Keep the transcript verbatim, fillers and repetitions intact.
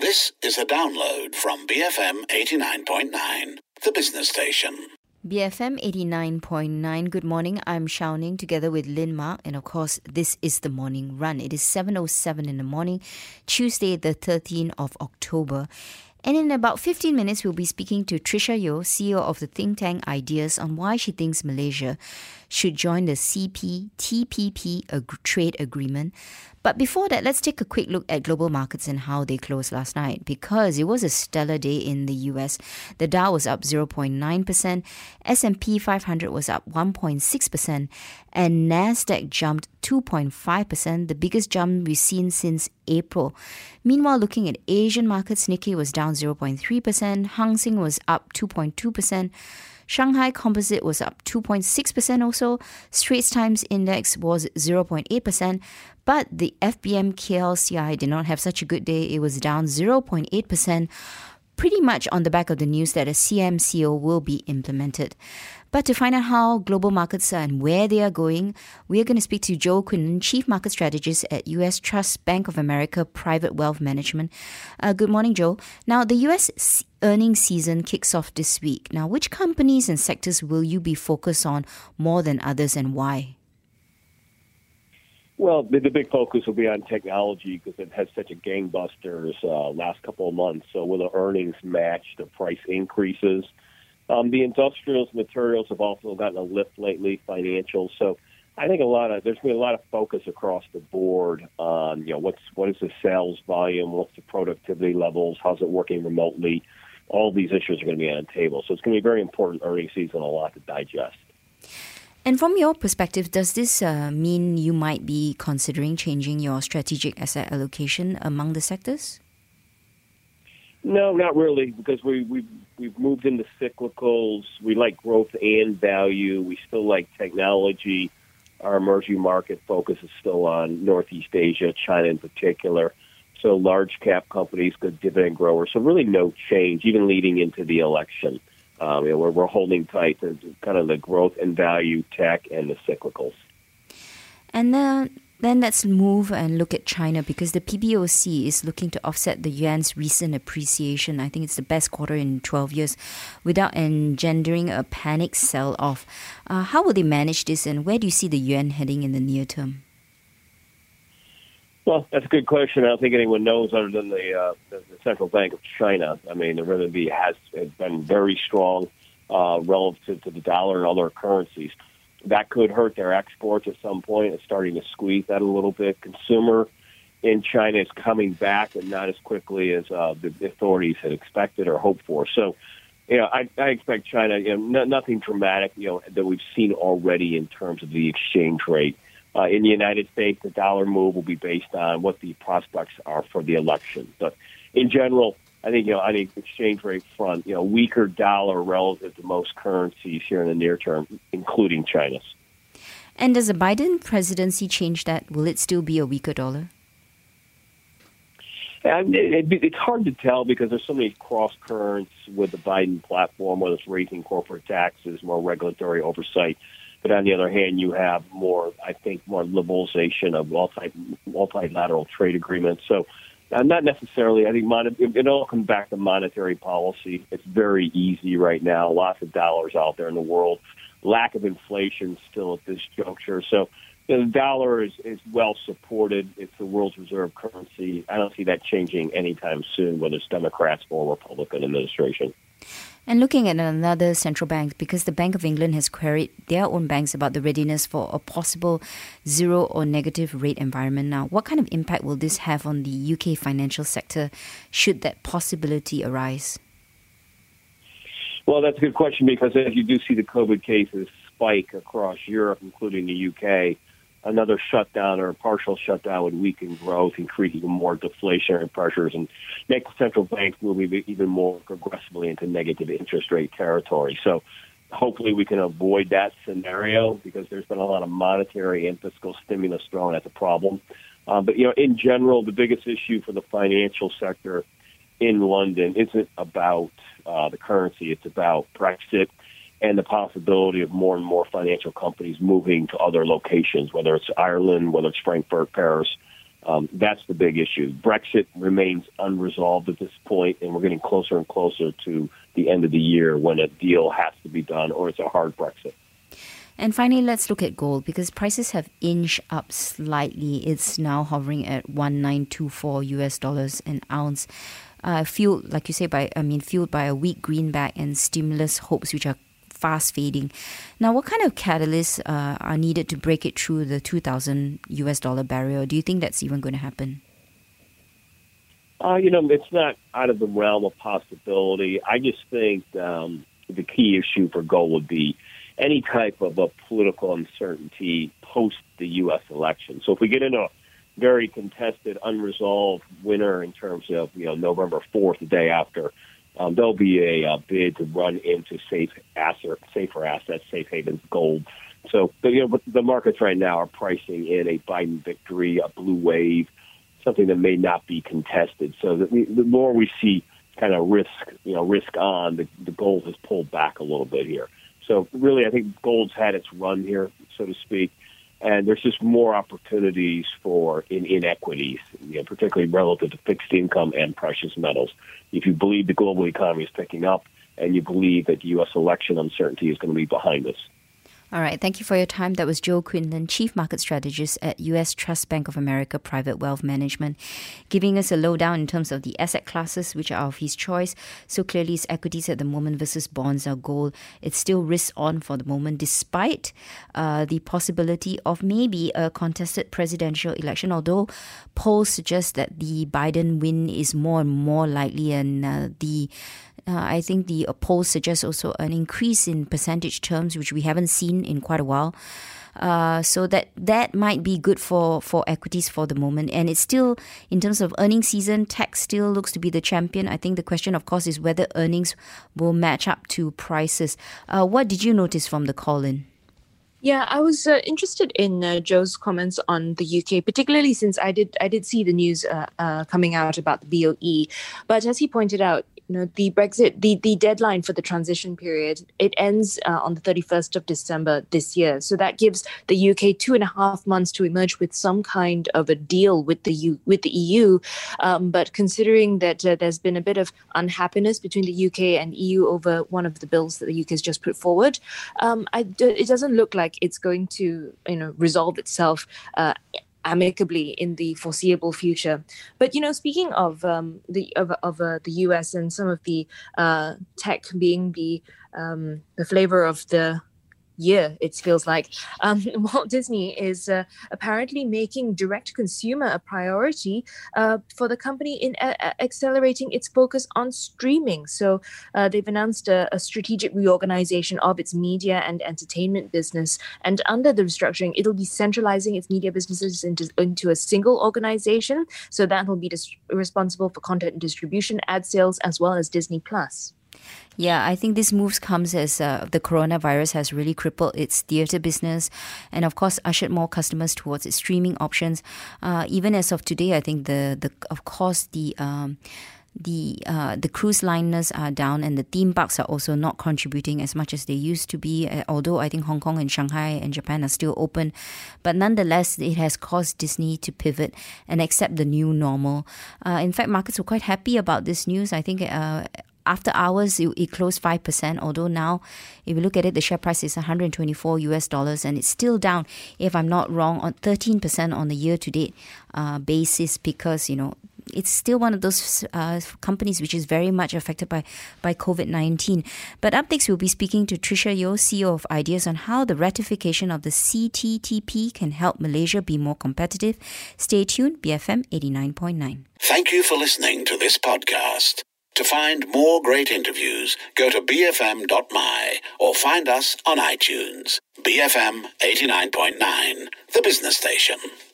This is a download from B F M eighty-nine point nine, the business station. B F M eighty-nine point nine. Good morning. I'm Shao Ning together with Lin Mark. And of course, this is the morning run. It is seven oh seven in the morning, Tuesday, the thirteenth of October. And in about fifteen minutes, we'll be speaking to Tricia Yeo, C E O of the think tank Ideas, on why she thinks Malaysia should join the C P T P P ag- trade agreement. But before that, let's take a quick look at global markets and how they closed last night, because it was a stellar day in the U S. The Dow was up zero point nine percent, S and P five hundred was up one point six percent, and Nasdaq jumped two point five percent, the biggest jump we've seen since April. Meanwhile, looking at Asian markets, Nikkei was down zero point three percent, Hang Seng was up two point two percent, Shanghai Composite was up two point six percent also, Straits Times Index was zero point eight percent, but the F B M K L C I did not have such a good day. It was down zero point eight percent, pretty much on the back of the news that a C M C O will be implemented. But to find out how global markets are and where they are going, we are going to speak to Joe Quinlan, Chief Market Strategist at U S Trust Bank of America Private Wealth Management. Uh, good morning, Joe. Now, the U S earnings season kicks off this week. Now, which companies and sectors will you be focused on more than others, and why? Well, the, the big focus will be on technology because it has such a gangbusters uh, last couple of months. So will the earnings match the price increases? Um, the industrials, materials have also gotten a lift lately, financials. So I think a lot of there's been a lot of focus across the board on, you know, what's what is the sales volume, what's the productivity levels, how's it working remotely. All these issues are going to be on the table. So it's going to be a very important earnings season, a lot to digest. And from your perspective, does this uh, mean you might be considering changing your strategic asset allocation among the sectors? No, not really, because we, we've, we've moved into cyclicals. We like growth and value. We still like technology. Our emerging market focus is still on Northeast Asia, China in particular. So large cap companies, good dividend growers. So really no change, even leading into the election. Um, you know, we're, we're holding tight to kind of the growth and value, tech, and the cyclicals. And then, then let's move and look at China, because the P B O C is looking to offset the yuan's recent appreciation. I think it's the best quarter in twelve years without engendering a panic sell-off. Uh, how will they manage this, and where do you see the yuan heading in the near term? Well, that's a good question. I don't think anyone knows other than the, uh, the, the Central Bank of China. I mean, the renminbi has, has been very strong uh, relative to the dollar and other currencies. That could hurt their exports at some point. It's starting to squeeze that a little bit. Consumer in China is coming back, but not as quickly as uh, the authorities had expected or hoped for. So, you know, I, I expect China, you know, no, nothing dramatic, you know, that we've seen already in terms of the exchange rate. Uh, in the United States, the dollar move will be based on what the prospects are for the election. But in general, I think, you know, on the exchange rate front, you know, weaker dollar relative to most currencies here in the near term, including China's. And does the Biden presidency change that? Will it still be a weaker dollar? And it, it, it's hard to tell because there's so many cross currents with the Biden platform, whether it's raising corporate taxes, more regulatory oversight. But on the other hand, you have more, I think, more liberalization of multi, multilateral trade agreements. So uh, not necessarily. I think mon- it, it all comes back to monetary policy. It's very easy right now. Lots of dollars out there in the world. Lack of inflation still at this juncture. So you know, the dollar is, is well supported. It's the world's reserve currency. I don't see that changing anytime soon, whether it's Democrats or Republican administration. And looking at another central bank, because the Bank of England has queried their own banks about the readiness for a possible zero or negative rate environment now, what kind of impact will this have on the U K financial sector should that possibility arise? Well, that's a good question, because as you do see the COVID cases spike across Europe, including the U K, another shutdown or a partial shutdown would weaken growth, increase even more deflationary pressures, and make the central banks move even more aggressively into negative interest rate territory. So hopefully we can avoid that scenario, because there's been a lot of monetary and fiscal stimulus thrown at the problem. Um, but, you know, in general, the biggest issue for the financial sector in London isn't about uh, the currency. It's about Brexit and the possibility of more and more financial companies moving to other locations, whether it's Ireland, whether it's Frankfurt, Paris, Um, that's the big issue. Brexit remains unresolved at this point, and we're getting closer and closer to the end of the year when a deal has to be done, or it's a hard Brexit. And finally, let's look at gold, because prices have inched up slightly. It's now hovering at one nine two four U S dollars an ounce. Uh, fueled, like you say, by I mean, fueled by a weak greenback and stimulus hopes, which are fast fading. Now, what kind of catalysts uh, are needed to break it through the two thousand U S dollar barrier? Do you think that's even going to happen? Uh, you know, it's not out of the realm of possibility. I just think um, the key issue for gold would be any type of a political uncertainty post the U S election. So if we get into a very contested, unresolved winner in terms of, you know, November fourth, the day after, um, there'll be a, a bid to run into safe asset, safer assets, safe havens, gold. So, you know, the markets right now are pricing in a Biden victory, a blue wave, something that may not be contested. So that we, the more we see kind of risk, you know, risk on, the, the gold has pulled back a little bit here. So really, I think gold's had its run here, so to speak, and there's just more opportunities for in inequities, you know, particularly relative to fixed income and precious metals. If you believe the global economy is picking up and you believe that U S election uncertainty is going to be behind us. All right. Thank you for your time. That was Joe Quinlan, Chief Market Strategist at U S Trust Bank of America Private Wealth Management, giving us a lowdown in terms of the asset classes which are of his choice. So clearly it's equities at the moment versus bonds or gold. It's still risk on for the moment, despite uh, the possibility of maybe a contested presidential election, although polls suggest that the Biden win is more and more likely, and uh, the Uh, I think the uh, polls suggest also an increase in percentage terms, which we haven't seen in quite a while. Uh, so that that might be good for, for equities for the moment. And it's still, in terms of earnings season, tech still looks to be the champion. I think the question, of course, is whether earnings will match up to prices. Uh, what did you notice from the call-in? Yeah, I was uh, interested in uh, Joe's comments on the U K, particularly since I did I did see the news uh, uh, coming out about the B O E. But as he pointed out, you know, the Brexit, the, the deadline for the transition period, it ends uh, on the thirty-first of December this year. So that gives the U K two and a half months to emerge with some kind of a deal with the U, with the E U. Um, but considering that uh, there's been a bit of unhappiness between the U K and E U over one of the bills that the U K has just put forward, um, I, it doesn't look like it's going to, you know, resolve itself uh, amicably in the foreseeable future. But, you know, speaking of um, the of, of uh, the U S and some of the uh, tech being the um, the flavor of the year, it feels like, um, Walt Disney is uh, apparently making direct consumer a priority uh, for the company in uh, accelerating its focus on streaming. So uh, they've announced a, a strategic reorganization of its media and entertainment business. And under the restructuring, it'll be centralizing its media businesses into, into a single organization. So that will be dis- responsible for content distribution, ad sales, as well as Disney Plus. Yeah, I think this move comes as uh, the coronavirus has really crippled its theatre business and, of course, ushered more customers towards its streaming options. Uh, even as of today, I think, the, the of course, the um, the uh, the cruise liners are down and the theme parks are also not contributing as much as they used to be, uh, although I think Hong Kong and Shanghai and Japan are still open. But nonetheless, it has caused Disney to pivot and accept the new normal. Uh, in fact, markets were quite happy about this news. I think uh, after hours, it, it closed five percent, although now, if you look at it, the share price is one hundred twenty-four U S dollars, and it's still down, if I'm not wrong, on thirteen percent on the year-to-date uh, basis, because, you know, it's still one of those uh, companies which is very much affected by, by COVID nineteen. But up next, we'll be speaking to Tricia Yeo, C E O of Ideas, on how the ratification of the C T T P can help Malaysia be more competitive. Stay tuned, B F M eighty-nine point nine. Thank you for listening to this podcast. To find more great interviews, go to b f m dot m y or find us on iTunes. B F M eighty-nine point nine, the business station.